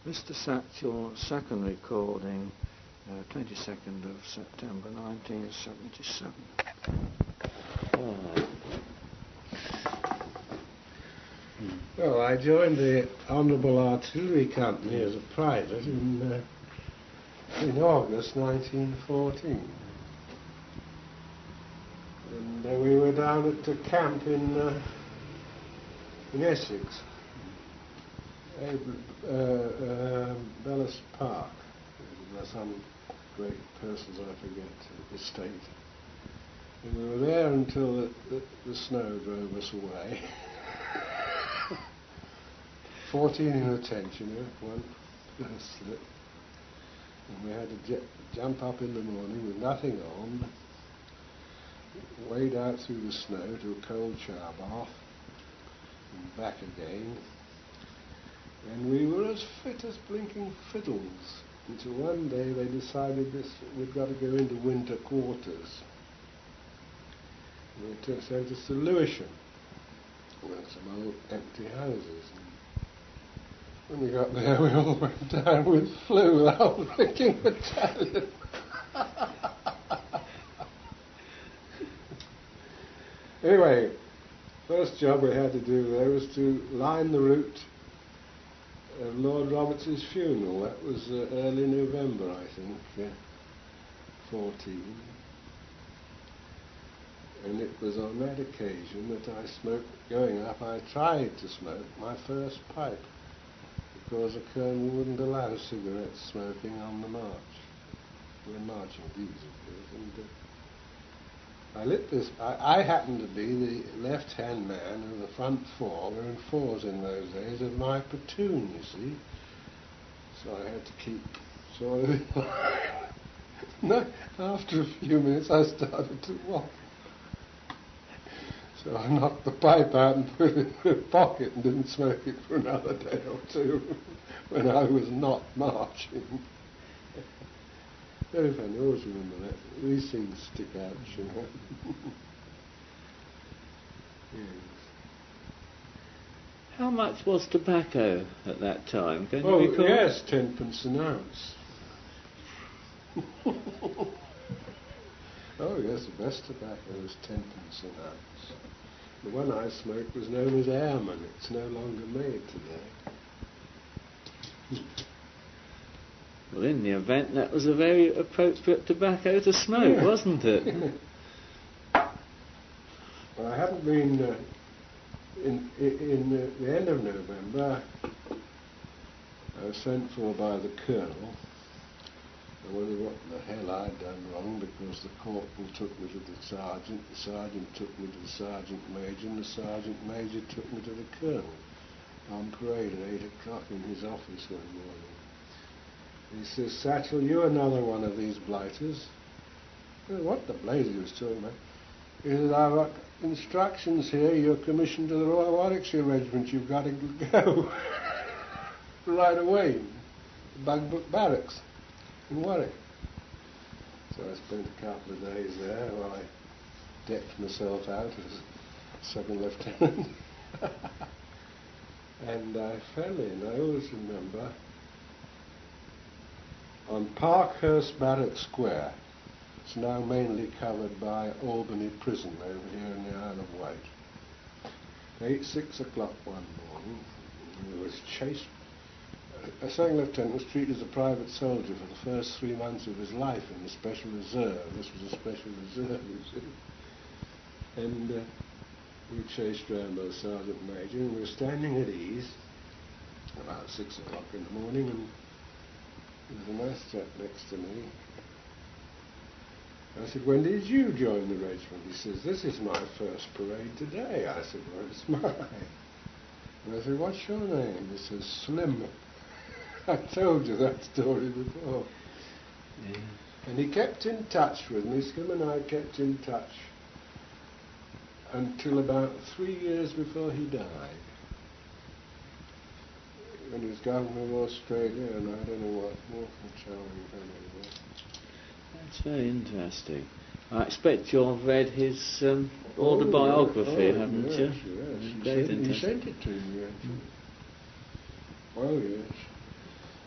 Mr. Satchel, second recording, 22nd of September 1977. Well, I joined the Honourable Artillery Company as a private in August 1914. And we were down at a camp in Essex, Bellis Park. There are some great persons, I forget, the estate. And we were there until the snow drove us away. 14 in attention, one slip. And we had to jump up in the morning with nothing on, wade out through the snow to a cold shower bath, and back again. And we were as fit as blinking fiddles, until one day they decided we'd got to go into winter quarters. And they sent us to Lewisham, with some old empty houses. When we got there, we all went down with flu, the whole freaking battalion. Anyway, first job we had to do there was to line the route of Lord Roberts's funeral. That was early November, I think, 14. And it was on that occasion that I smoked, going up, I tried to smoke my first pipe, because the colonel wouldn't allow cigarette smoking on the march. We're marching these, of course, and I lit this. I happened to be the left-hand man of the front four. We were in fours in those days of my platoon, you see. So I had to keep sort of. No, after a few minutes, I started to walk. So I knocked the pipe out and put it in my pocket and didn't smoke it for another day or two when I was not marching. Very funny, I always remember that. These things stick out, you know. Yes. How much was tobacco at that time? Can Oh, you recall? yes, 10p an ounce. Oh, yes, the best tobacco was 10p an ounce. The one I smoked was known as Airman. It's no longer made today. Well, in the event, that was a very appropriate tobacco to smoke, wasn't it? Well, I hadn't been in the end of November. I was sent for by the colonel. I wondered what the hell I'd done wrong, because the corporal took me to the sergeant took me to the sergeant major, and the sergeant major took me to the colonel on parade at 8 o'clock in his office one morning. He says, "Satchel, you're another one of these blighters." Well, what the blaze he was talking about? He says, "I've got instructions here, you're commissioned to the Royal Warwickshire Regiment, you've got to go right away, Bugbrook Barracks in Warwick." So I spent a couple of days there while I decked myself out as second lieutenant. And I fell in, I always remember, on Parkhurst Barrack Square. It's now mainly covered by Albany Prison over here in the Isle of Wight. 6 o'clock one morning, he was chased. A second lieutenant was treated as a private soldier for the first 3 months of his life in the Special Reserve. This was a Special Reserve, you see. And we were chased around by the Sergeant Major, and we were standing at ease about 6 o'clock in the morning, and there was a nice chap next to me. I said, "When did you join the regiment?" He says, "This is my first parade today." I said, "Well, it's mine." And I said, "What's your name?" He says, "Slim." I told you that story before. Yeah. And he kept in touch with me. Slim and I kept in touch until about 3 years before he died. When he was Governor of Australia, and I don't know what, Northern Charming fellow. That's very interesting. I expect you've read his autobiography, haven't yes, you? Yes, Great he interest. sent it to me, actually. Oh, yes.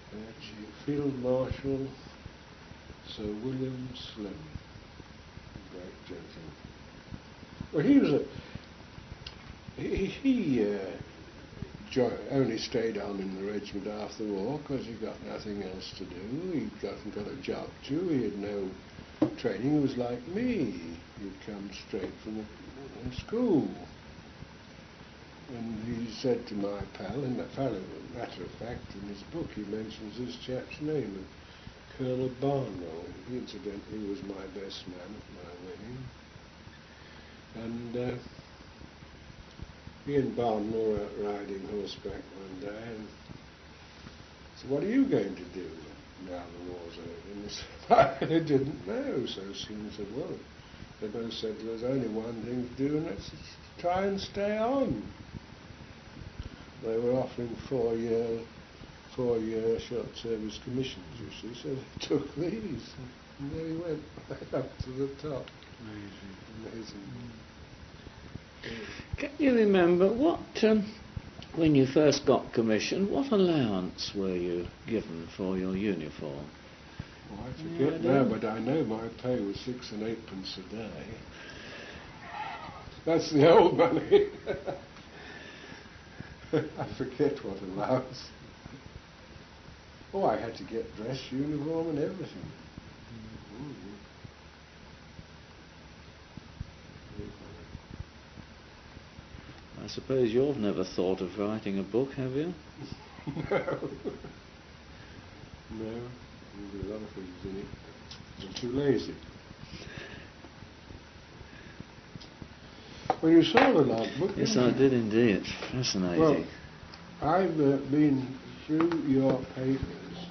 Field Marshal Sir William Slim, great gentleman. Well, he was only stayed on in the regiment after the war because he got nothing else to do. He got a job too. He had no training. He was like me. He'd come straight from school. And he said to my pal, in matter of fact, in his book he mentions this chap's name, Colonel Barnwell. He incidentally was my best man at my wedding. And he and Barnwell were out riding horseback one day, and said, "What are you going to do now the war's over?" And they didn't know, so Slim said, "Well," they both said, "there's only one thing to do, and that's to try and stay on." They were offering four-year short service commissions, you see, so they took these, and there he went, right up to the top. Amazing. Can you remember what, when you first got commissioned, what allowance were you given for your uniform? Oh, I forget now, but I know my pay was 6 and 8 pence a day. That's the old money. I forget what allowance. Oh, I had to get dress uniform and everything. I suppose you've never thought of writing a book, have you? No. No. There's a lot of things in it. I'm too lazy. Well, you saw the logbook. Yes, I did indeed. It's fascinating. Well, I've been through your papers.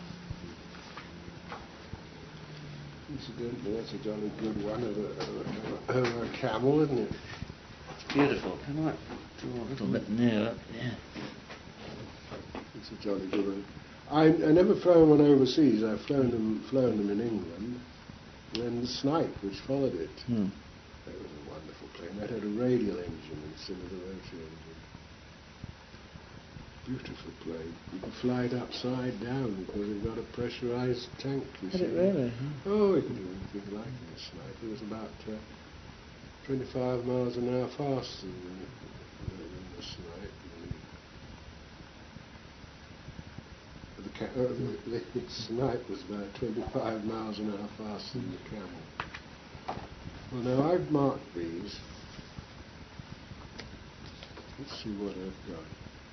Incidentally, that's a jolly good one of a camel, isn't it? It's beautiful. Can I draw a little bit nearer? Yeah. It's a jolly good one. I never flown one overseas. I've flown them in England. And the Snipe, which followed it. That was a wonderful plane. That had a radial engine instead of a rotary engine. Beautiful plane. You can fly it upside down because it's got a pressurized tank, you see. Did it really? Oh, it can do anything like the Snipe. It was about 25 miles an hour faster than the Snipe. The Snipe was about 25 miles an hour faster than the Camel. Well, now I've marked these. Let's see what I've got.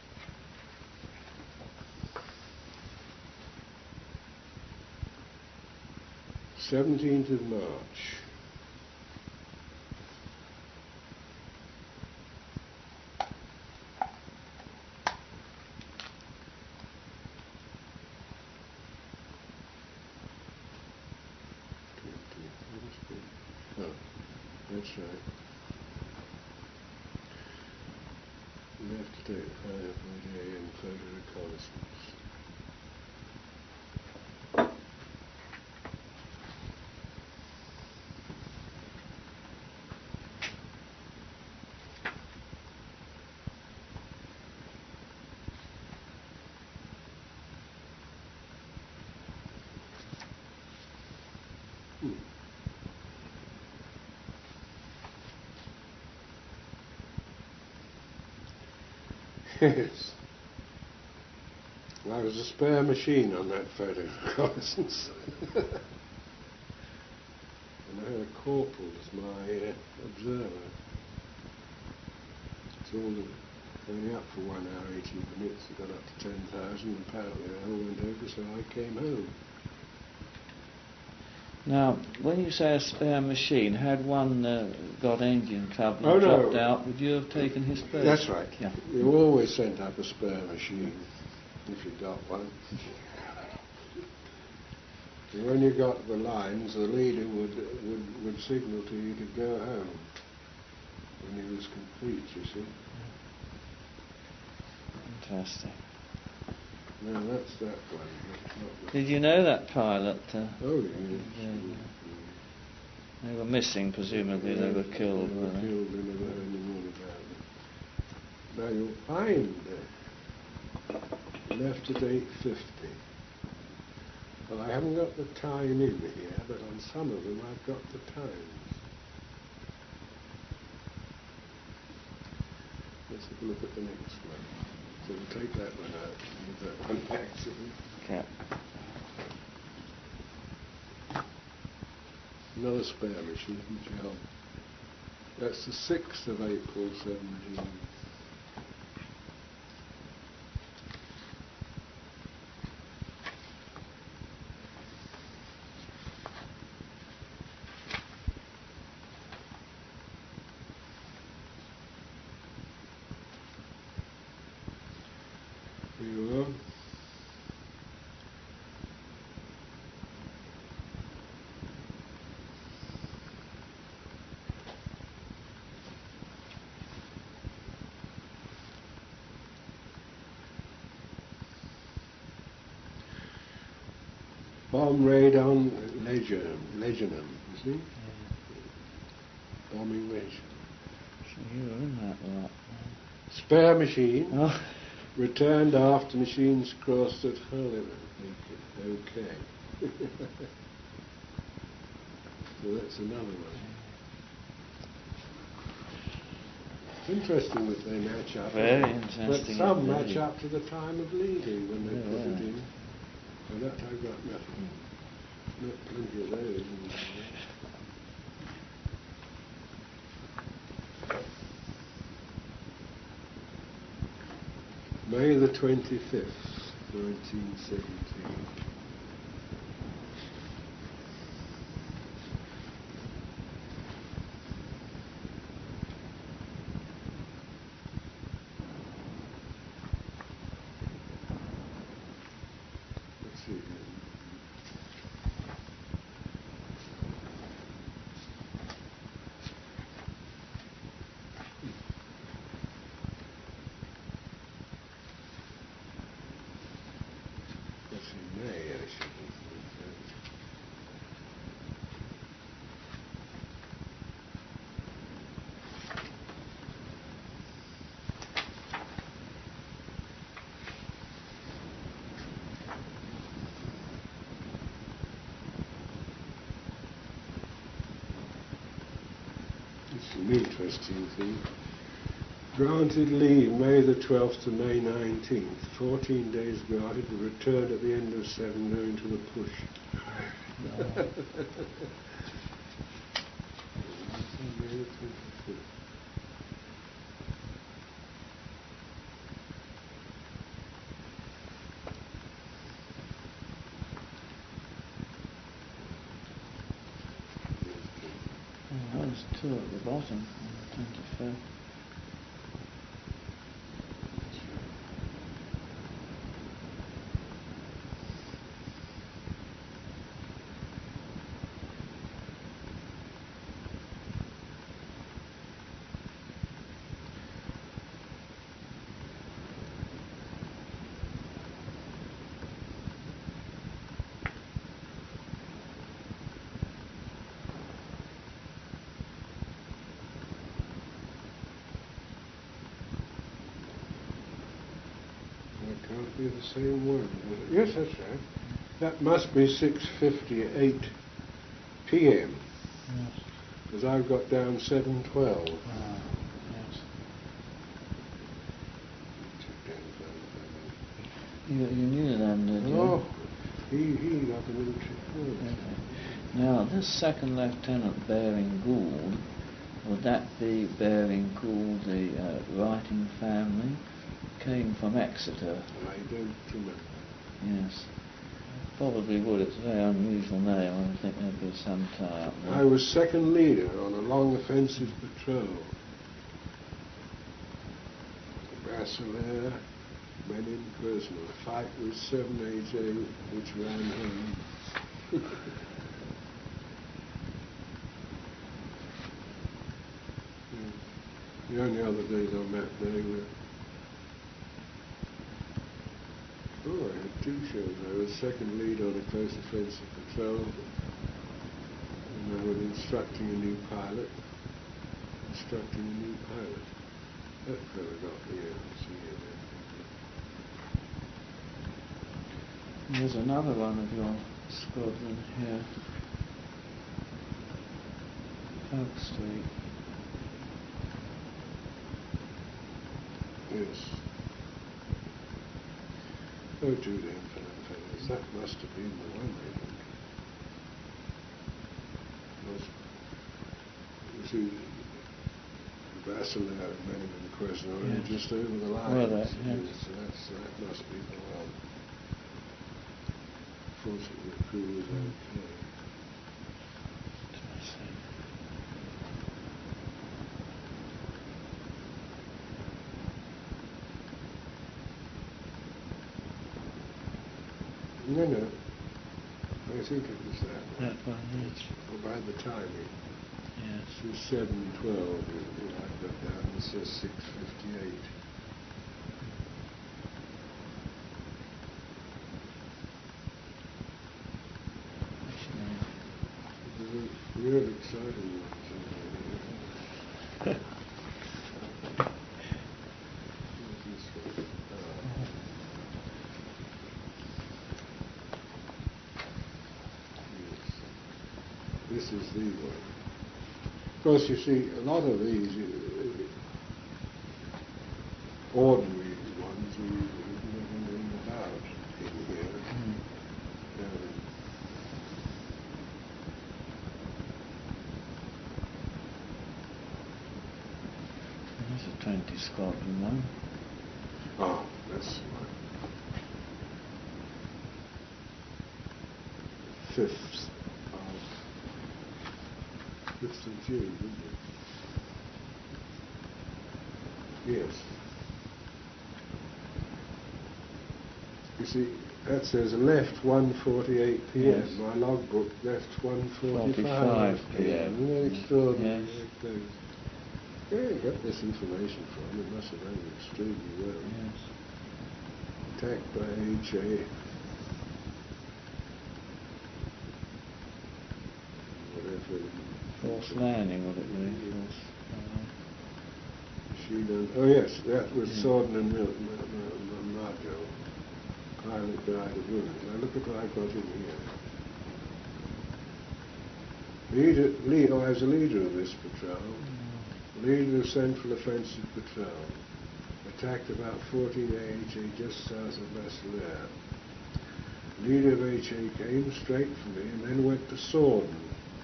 th of March. Oh, that's right. Left at 5:40 a.m. photo reconnaissance. Yes. There was a spare machine on that photo reconnaissance. And I had a corporal as my observer. It's only up for 1 hour, 18 minutes. It got up to 10,000. Apparently I all went over, so I came home. Now, when you say a spare machine, had one got engine trouble and dropped out, would you have taken his place? That's right. Yeah. You always sent up a spare machine if you got one. And when you got the lines, the leader would signal to you to go home when he was complete, you see. Interesting. No, that's that one. Not Did you know that pilot? Oh, yes. They were missing, presumably. They were killed, They were were they? killed. They never heard any more about them. Now you'll find left at 8:50. Well, I haven't got the time in here, but on some of them I've got the times. Let's have a look at the next one. So we'll take that one out and leave that one accident. Okay. Another spare machine job. That's the 6th of April 17. Here you are. Bomb raid on Legenham, you see? Bombing Legenham. So you were in that lot. Spare machine. Oh. Returned after machines crossed at Holyman. Okay. So that's another one. It's interesting that they match up. Very interesting. But some indeed. match up to the time of leaving when they put it Yeah. in. So that I've got nothing. Not plenty of those. May the 25th, 1917. Let's see. That's in May, I should have thought. It's an interesting thing. Granted leave May the 12th to May 19th. 14 days granted, but returned at the end of 7 owing to the push. May the 25th. Oh, those two at the bottom on the 25th. That can't be the same one. Yes, that's right. That must be 6:58 p.m. Yes. because I've got down 7:12. Ah, yes. You knew them, did you? Oh, he got the military first. Okay. Now, this second lieutenant Baring Gould, would that be Baring Gould, the writing family? Came from Exeter. I don't remember. Yes. Probably would. It's a very unusual name. I think there'd be some tie up there. I was second leader on a long offensive patrol. Basselaire, men in person. A fight with 780, which ran home. The only other days on that day were... Oh, I had 2 shows. I was second lead on a close offensive patrol, and I was instructing a new pilot. That fella got me out, see you there. There's another one of your Scotland here. Oak Street. Yes. Oh, Judy Infinite Feathers, that must have been the one, I think. You see, Bachelor, Benham and Quesnel, Yes. just over the line. Well, that, so yes. that must be the one. Fortunately, the crew was okay. No, I think it was that. That one, yes. Or by the timing. Yes. It was 7:12. I've got down. It says 6:58. It was a real exciting one. This is the one. Of course, you see, a lot of these ordinary ones we never knew about in here. There's a 20 Scotland one. Oh, that's the one. 5th of June, isn't it? Yes. You see, that says left 1:48 p.m. Yes. My logbook left 1:45 45 p.m. Isn't that extraordinary? Yes. Where you got this information from? It must have done extremely well. Yes. Attacked by H.A. Whatever. Force landing, would it be? Force, She done. Oh yes, that was Yeah. Sorden and Marjo. Pilot died of wounds. Now look at what I've got in here. I was a leader of this patrol. Leader of Central Offensive Patrol. Attacked about 14 AHA just south of Bachelor. Leader of HA came straight for me and then went to Sorden.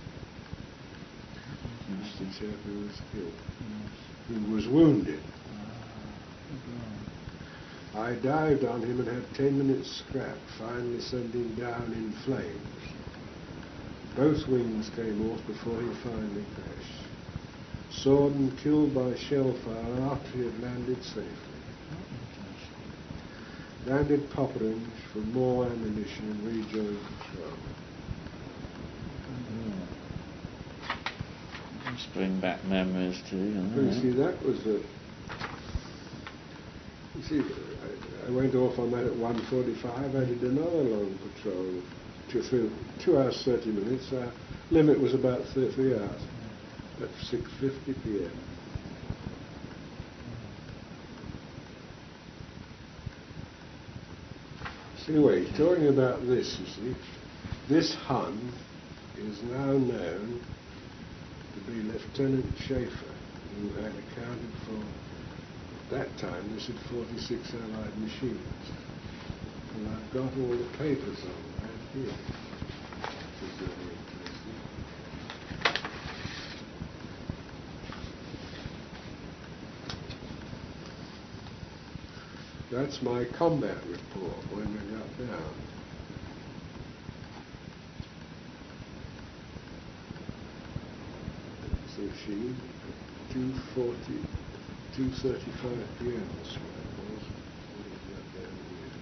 That's the chap who was killed. Who was wounded. I dived on him and had 10 minutes scrap, finally sending down in flames. Both wings came off before he finally crashed. Sorden killed by shell fire after he had landed safely. Landed Popperinge for more ammunition and rejoined patrol. Just bring back memories to you. You see, that was the... You see, I went off on that at 1:45. I did another long patrol. 2 hours, 30 minutes. Our limit was about 3 hours. At 6:50 p.m. Anyway, talking about this, you see, this Hun is now known to be Lieutenant Schaefer, who had accounted for, at that time, this had 46 Allied machines. And I've got all the papers on that here, which is very interesting. That's my combat report when we got down. So she, 2:35 p.m. this way it was, when we got down here.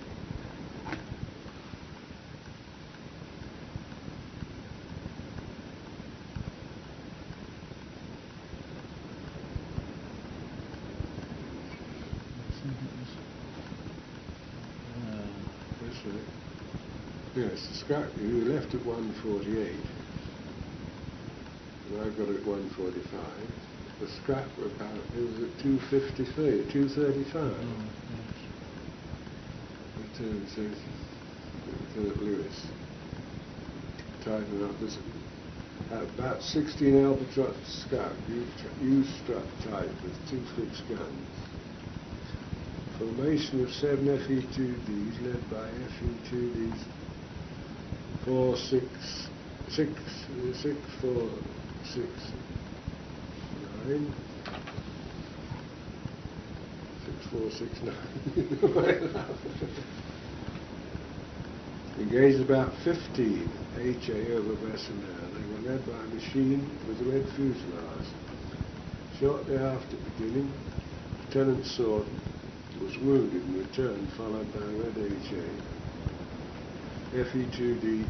That's right. Yes, the scrap, you left at 1:48. And I got it at 1:45. The scrap apparently was at 2:53, 2:35. Returned to Lieutenant Lewis. tight enough. There's about 16 Albatross Scout used struck tight with 2 fixed guns. Formation of 7 FE2Ds led by FE2Ds 4, 6, 6, 6, 4, 6, 9. 6, 4, 6, 9. Engaged about 15 HA over Bessemer. They were led by a machine with a red fuselage. Shortly after beginning, Lieutenant Sorden was wounded and returned, followed by red HA. FE2D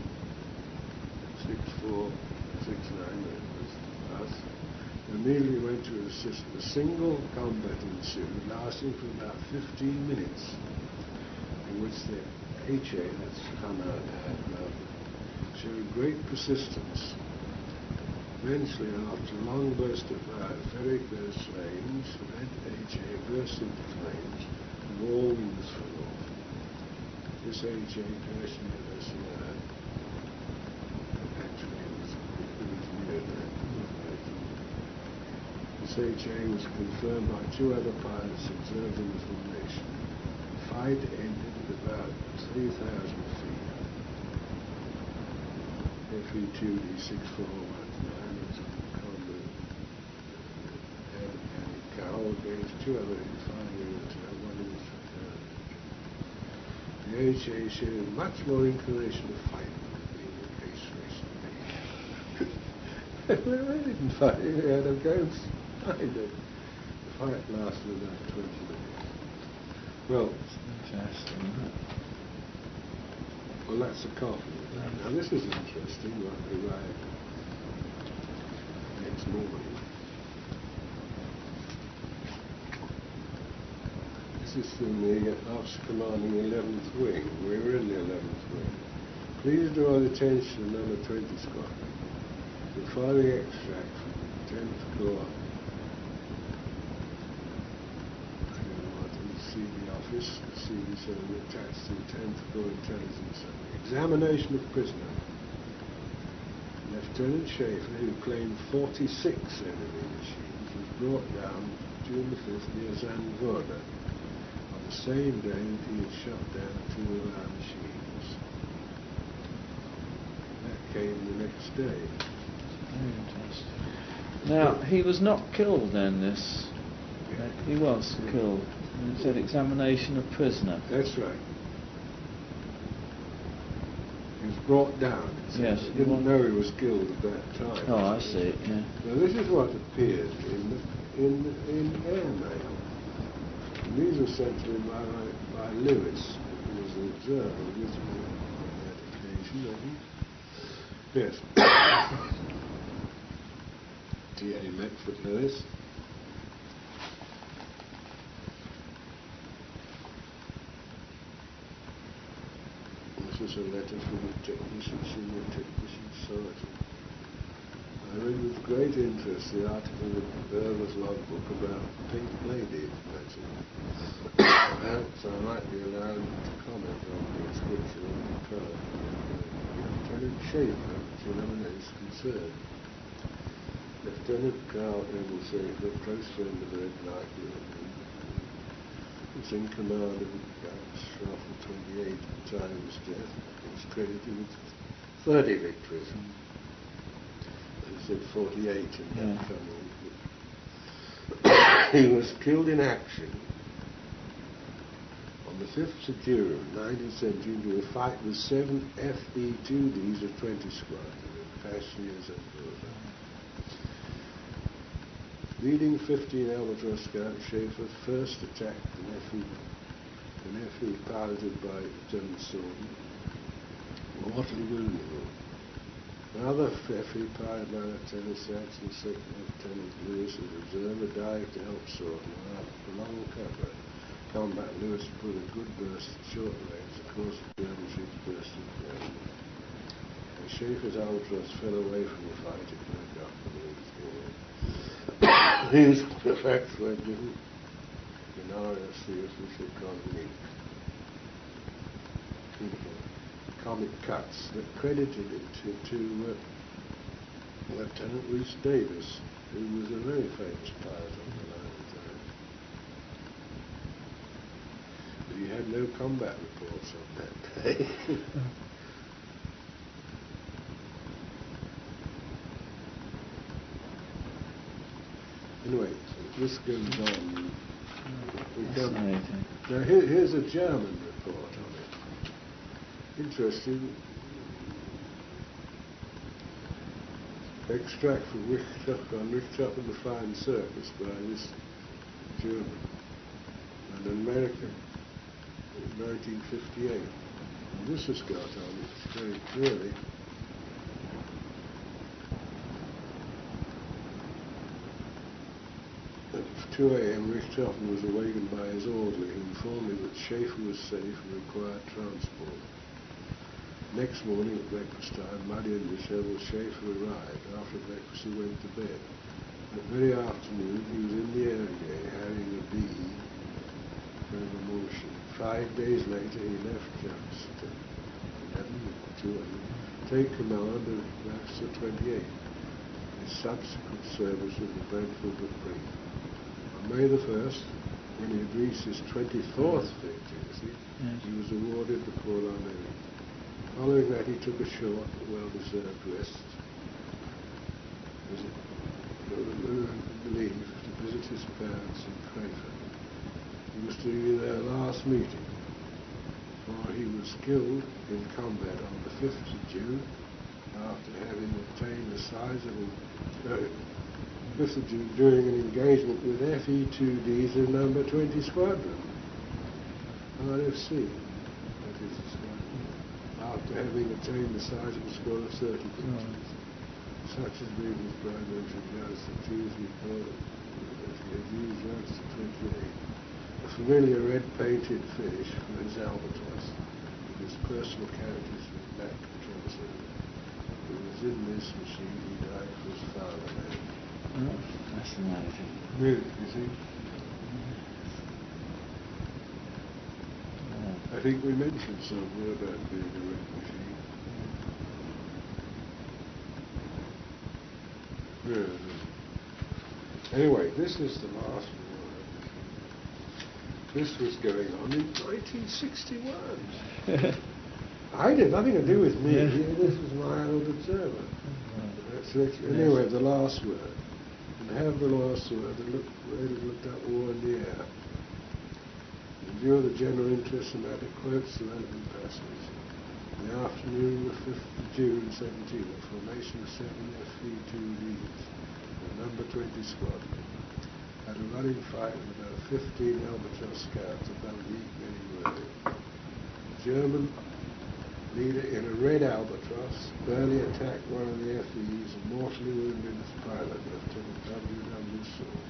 6469, that was us, immediately went to assist. A single combat ensued, lasting for about 15 minutes, in which the HA, that's come out, showed great persistence. Eventually, after a long burst of fire, very close flames, red HA burst into flames, and all wings flew off. This HA person with us actually was near that. This HA was confirmed by 2 other pilots observed in the formation. The fight ended at about 3,000 feet. FE2D 6419 was on combat and Cowl against 2 other infantry units, one of which was down. The HA showed much more inclination to fight than being the case recently. We didn't fight, we had a ghost behind it. The fight lasted about 20 minutes. Well, Interesting. well, that's the coffee. Now this is interesting, what we arrived next morning. This is from the Officer Commanding 11th Wing. We were in the 11th Wing. Please draw the attention of number 20 Squadron. The following extract from the 10th Corps. CV office, the CV7 attached to the 10th Corps Intelligence Center. Examination of prisoner. Lieutenant Schaefer, who claimed 46 enemy machines, was brought down June the 5th near Zandvoorde on the same day that he had shot down 2 of our machines. That came the next day. Very interesting. Now, he was not killed then, this. He was killed. And it said examination of prisoner. That's right. He was brought down. Yes. He didn't know he was killed at that time. Oh, I see, yeah. Now this is what appeared in airmail. And these were sent to him by Lewis, who was an observer with me on that occasion, Yes. T.A. Metford Lewis. This is a letter from the senior technician sergeant. I read with great interest the article in Berber's logbook about Pink Lady. Perhaps I might be allowed to comment on the description of the car. Lieutenant Schaefer, gentleman is concerned. Lieutenant Carl Emil Schaefer, a close friend of Red Knight, was in command of Schaffel 28 at the time of his death. He was credited with 30 victories. He said 48 in that family. He was killed in action on the 5th of June 1917 in a fight with 7 FE2Ds of 20 Squadron in Passier's and Burma. Leading 15 Albatross Scout, Schaefer first attacked an FE piloted by Lieutenant Sorden, mortally wounding him. Another FE piloted by Lieutenant Saxon, Second Lieutenant Lewis, as observer, dived to help Sorden, and after long combat, Lewis put a good burst at short range. Of course, the German ships burst in flame. And Schaefer's Albatross fell away from the fight. It broke up and he was dead. These facts were given in RSC official colleague. comic cuts that credited it to Lieutenant Rhys Davis, who was a very famous pilot on the line at the time. But he had no combat reports on that day. Anyway, this goes on. Fascinating. Now here's a German report on it. Interesting. Extract from Richthofen and the Flying Circus by this German, and America in 1958. And this has got on it very clearly. At 2 a.m. Richthofen was awakened by his orderly, who informed him that Schaefer was safe and required transport. Next morning at breakfast time, Muddy and Disheveled Schaefer arrived. After breakfast he went to bed. That very afternoon he was in the air again, having a bee for emotion. 5 days later he left Johnston, 11 to take command of Officer 28. His subsequent service with the Brentford was brief. On May the 1st, when he had reached his 24th victory, he was awarded the Croix d'Armée. Following that, he took a short, well-deserved rest, leave to visit his parents in Crayford. He was to be their last meeting, for he was killed in combat on the 5th of June, after having obtained a sizable 5th of June during an engagement with FE-2Ds of number 20 Squadron, RFC, that is the squadron, after having attained the sizable score of 30 victories. Such has been his primary regards to Tuesday report that he had used Lancer 28, a familiar red-painted finish for his albatross, with his personal characters with black control. It was in this machine he died for his fatherland. Oh, fascinating. Really, you see? I think we mentioned somewhere about being a red machine. Yeah. Anyway, this is the last war. This was going on in 1961. I did nothing to do with me. Yeah. This was my old observer. Anyway, the last word. And have the last word. They looked up war in the air. In view of the general interest in that, it quotes the relevant passage. In the afternoon of the 5th of June 17, the formation of 7 FE-2Ds, the number 20 squadron, had a running fight with about 15 Albatross scouts above the Eagle Road. The German leader in a red Albatross barely attacked one of the FEs and mortally wounded its pilot, Lieutenant W.W. Saul.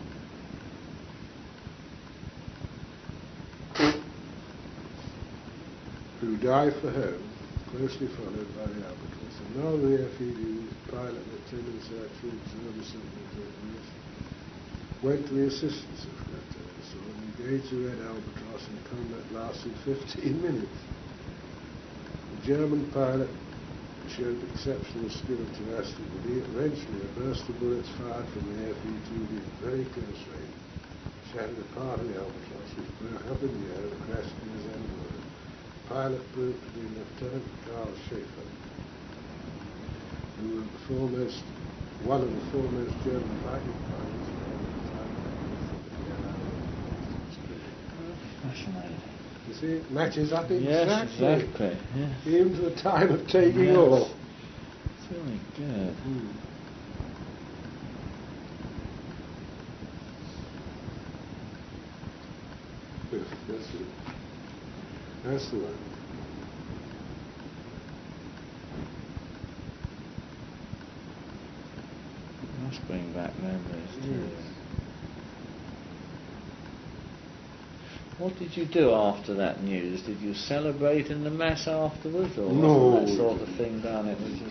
Who died for home, closely followed by the Albatross. Another of the FED's pilot, Lieutenant Sergeant Service went to the assistance of Lieutenant Saul and engaged the red Albatross in combat lasted 15 minutes. The German pilot showed exceptional skill and tenacity, but eventually a burst of bullets fired from the FE-2D at very close range shattered a part of the Albatross, which broke up in the air and crashed in his own wood. Pilot proved to be Lieutenant Karl Schaefer, who was one of the foremost German fighting pilots at the time. Fascinating. You see, it matches up exactly. Yes, exactly. Yes. Even to the time of taking Yes. off. It's really good. Yes, that's it. That's the one. Must bring back memories too. Yes. What did you do after that news? Did you celebrate in the mass afterwards, or No, wasn't that sort of thing done? It was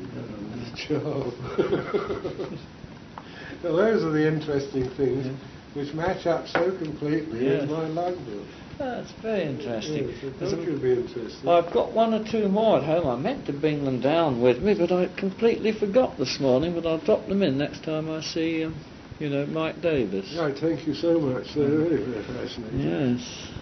just job. Well, those are the interesting things. which match up so completely Yes. with my logbook. That's very interesting. Yes, I There's thought you'd be interested. I've got one or two more at home. I meant to bring them down with me, but I completely forgot this morning. But I'll drop them in next time I see, Mike Davis. Right, thank you so much. They're really very fascinating. Yes.